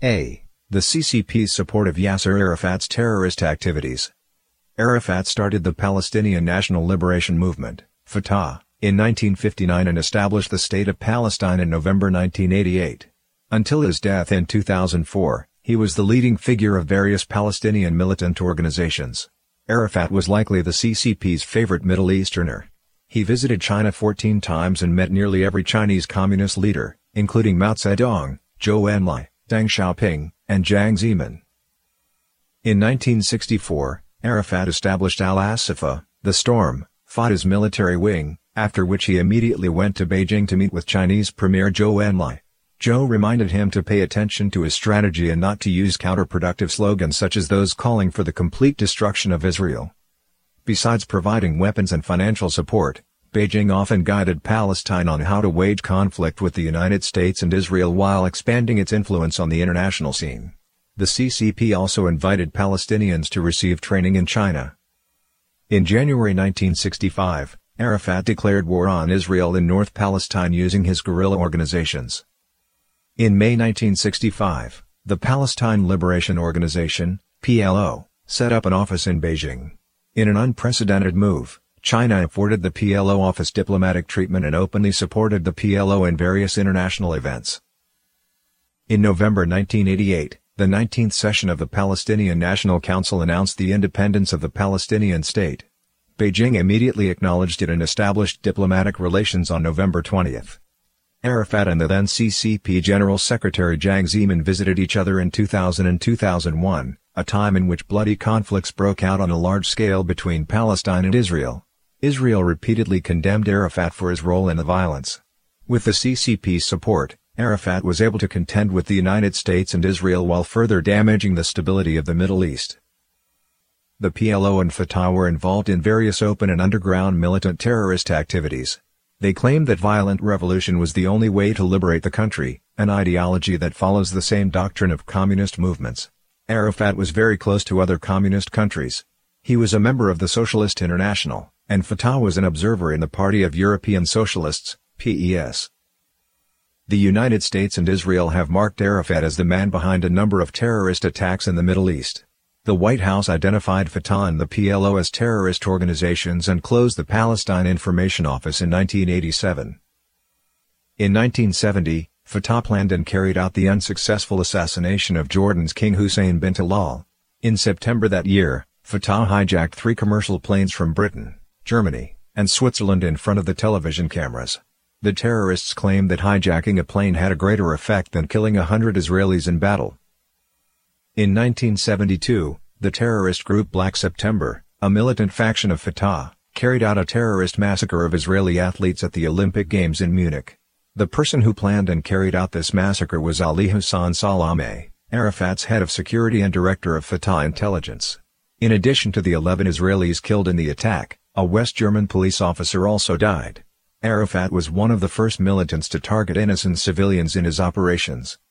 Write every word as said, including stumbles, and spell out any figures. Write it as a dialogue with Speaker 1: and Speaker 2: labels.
Speaker 1: A. The C C P's support of Yasser Arafat's terrorist activities. Arafat started the Palestinian National Liberation Movement, Fatah, in nineteen fifty-nine and established the State of Palestine in November nineteen eighty-eight. Until his death in two thousand four, he was the leading figure of various Palestinian militant organizations. Arafat was likely the C C P's favorite Middle Easterner. He visited China fourteen times and met nearly every Chinese communist leader, including Mao Zedong, Zhou Enlai, Deng Xiaoping, and Jiang Zemin. In nineteen sixty-four, Arafat established Al-Assafa, the Storm, Fatah's military wing, after which he immediately went to Beijing to meet with Chinese Premier Zhou Enlai. Zhou reminded him to pay attention to his strategy and not to use counterproductive slogans such as those calling for the complete destruction of Israel. Besides providing weapons and financial support, Beijing often guided Palestine on how to wage conflict with the United States and Israel while expanding its influence on the international scene. The C C P also invited Palestinians to receive training in China. In January nineteen sixty-five, Arafat declared war on Israel in North Palestine using his guerrilla organizations. In May nineteen sixty-five, the Palestine Liberation Organization, P L O, set up an office in Beijing. In an unprecedented move, China afforded the P L O office diplomatic treatment and openly supported the P L O in various international events. In November nineteen eighty-eight, the nineteenth session of the Palestinian National Council announced the independence of the Palestinian state. Beijing immediately acknowledged it and established diplomatic relations on November twentieth. Arafat and the then C C P General Secretary Jiang Zemin visited each other in two thousand and two thousand one, a time in which bloody conflicts broke out on a large scale between Palestine and Israel. Israel repeatedly condemned Arafat for his role in the violence. With the C C P's support, Arafat was able to contend with the United States and Israel while further damaging the stability of the Middle East. The P L O and Fatah were involved in various open and underground militant terrorist activities. They claimed that violent revolution was the only way to liberate the country, an ideology that follows the same doctrine of communist movements. Arafat was very close to other communist countries. He was a member of the Socialist International, and Fatah was an observer in the Party of European Socialists, P E S. The United States and Israel have marked Arafat as the man behind a number of terrorist attacks in the Middle East. The White House identified Fatah and the P L O as terrorist organizations and closed the Palestine Information Office in nineteen eighty-seven. In nineteen seventy, Fatah planned and carried out the unsuccessful assassination of Jordan's King Hussein bin Talal. In September that year, Fatah hijacked three commercial planes from Britain, Germany, and Switzerland in front of the television cameras. The terrorists claimed that hijacking a plane had a greater effect than killing a hundred Israelis in battle. In nineteen seventy-two, the terrorist group Black September, a militant faction of Fatah, carried out a terrorist massacre of Israeli athletes at the Olympic Games in Munich. The person who planned and carried out this massacre was Ali Hassan Salameh, Arafat's head of security and director of Fatah intelligence. In addition to the eleven Israelis killed in the attack, a West German police officer also died. Arafat was one of the first militants to target innocent civilians in his operations.